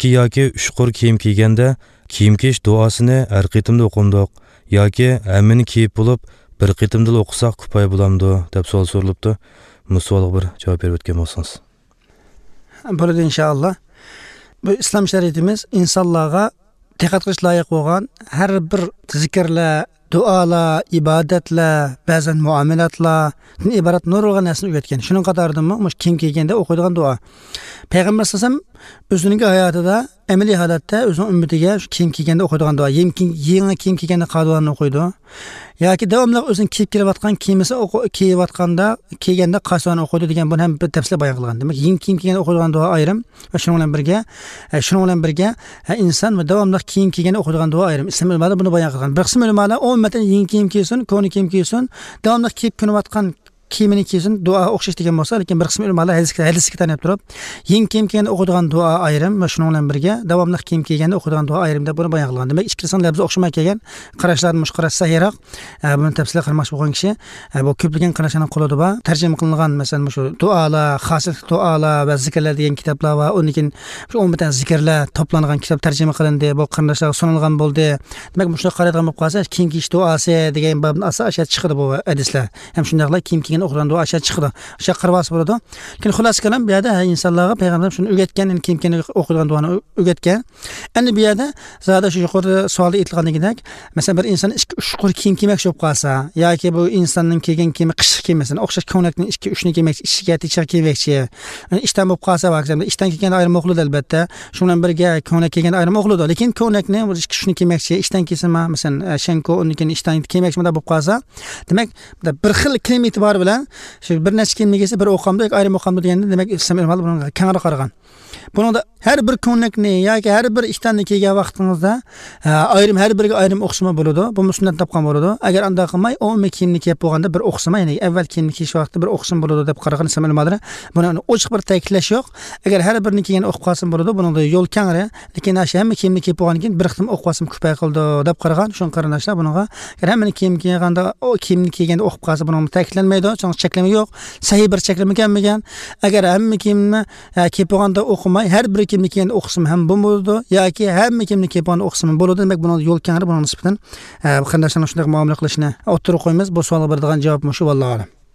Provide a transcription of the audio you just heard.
ikki yoki uch qur kiyim kiyganda kiyim kiyish duosini har qitimda o'qindiq yoki hammani kiyib bo'lib bir qitimda o'qisak kifoya bo'lamdi deb savol so'ralibdi. Bu savolga bir javob berib o'tgan bo'lsangiz. Bo'ladi inshaalloh. Bu islom shariatimiz insonlarga diqqat qilish loyiq bo'lgan har bir zikrlar, duolar, ibodatlar, ba'zan muomalatlar iborat nurg'un narsani o'rgatgan. Shuning qatorida mush kiyim kiyganda o'qiydigan duo. Payg'ambar sallallohu alayhi vasallam o'zining hayotida amaliy holatda o'zining ummatiga shu kiyim kiyganda o'qiydigan duo, yangi kiyim kiyganda qadrlarni o'qiydi. yoki davomli o'zining kiyib kelayotgan kiyimisi kiyganda qasoni o'qiydi degan buni ham bir tafsil bayon qilgan. Demak, yangi kiyim kiyganda o'qiydigan duo ayrim va shuning bilan birga inson va davomli kiyim kiyganda o'qiydigan duo ayrim. Islom ulamolari buni bayon qilgan. Bir qism ulamolar umuman yangi kiyim kiysin, ko'ni kiyim kiysin, davomli kiyib kunayotgan kiyimini kiysin, duo o'xshash degan bo'lsa, lekin bir qism ulamolar hadisga tanib turib, yangi kiyim kiyganda o'qiydigan duo ayrim va shuning bilan birga davomli kiyim kiyganda o'qiydigan duo ayrim deb buni bayon qilgan. Demak, ikkisining labzi o'xshamay kelgan qarashlarni mushqarash sahiyroq. Buni tafsil qilmoqchi bo'lgan kishi bu ko'plagan qarashlarning qo'lida bor. Tarjima qilingan masalan shu duolar, xoslik duolar va zikrlar degan kitoblar va undan shu 10 ta zikrlar to'plangan kitob tarjima qilindi. Bu qarindoshlarga sunilgan bo'ldi. Demak, mushuni qaraydigan bo'lib qolsa, kiyim kiyish duosi degan babning asosi chiqadi bu hadislar. Ham shundaqla kiyim o'qigan duo aşağı chiqdi. O'sha qirvas bo'ladi. Lekin xulosa kalam bu yerda insonlarga payg'ambar shuni o'rgatgan, keyin o'qigan duoni o'rgatgan. Endi bu yerda zada shu yuqori savolda aytilganidek, masalan bir inson 2-3 qur kiyim kiymoqchi bo'lib qolsa, yoki bu insonning kiygan kiyimi qishki kiymasin, o'xshash ko'ylakning 2-3 ni kiymoqchi, ishga techiq kiymoqchi. Ishdan bo'lib qolsa, vaqtida ishdan kelganda ayrim o'qiladi albatta. Shu bilan birga ko'ylak kiyganda ayrim o'qiladi. Lekin ko'ylakni 2-3 ni kiymoqchi, ishdan kiysinmi, masalan shanko undan ishdan kiymoqchi bo'lib qolsa, demak bir xil kiyim e'tibori bilan shu bir necha kiyimni kiysa bir o'qamda yoki ayrim o'qamda deganda demak islom ulamolari buni kengroq qaragan. Bunda har bir ko'ylakni yoki har bir ishtanni kiygan vaqtingizda ayrim har biriga ayrim o'qsima bo'ladi. Bu sunnat topgan bo'ladi. Agar unday qilmay, umumiy kiyimni kiyib bo'lganda bir o'qsima, ya'ni avval kiyimni kiyish vaqtida bir o'qsim bo'ladi deb qaragan islom ulamolari. Buni ochiq bir ta'kidlash yo'q. Agar har birini kiygan o'qib qolsin bo'ladi, buningda yo'l kengri, lekin hamma kiyimni kiyib bo'lgandan keyin bir qitim o'qib qolsin ko'pay qildi deb qaragan. Shun qarindoshlar bunga agar hammani kiyim kiyganda o kiyimni kiyganda o'qib qolsa buning ta'kidlanmaydi, cheklama yo'q. Sahih bir cheklama kelmagan. Agar hamma kiyimni kiyib bo'lganda o'qimay, har bir kiyimni kiyganda o'qsim ham bo'ladi yoki hamma kiyimni kiyib bo'lganda o'qsim bo'ladi. Demak, buni yo'l kengri, buni nisbatan qarindoshlarning shunday muomala qilishini o'ttirib qo'yamiz. Bu savolga beradigan javob shu, vallohu alam.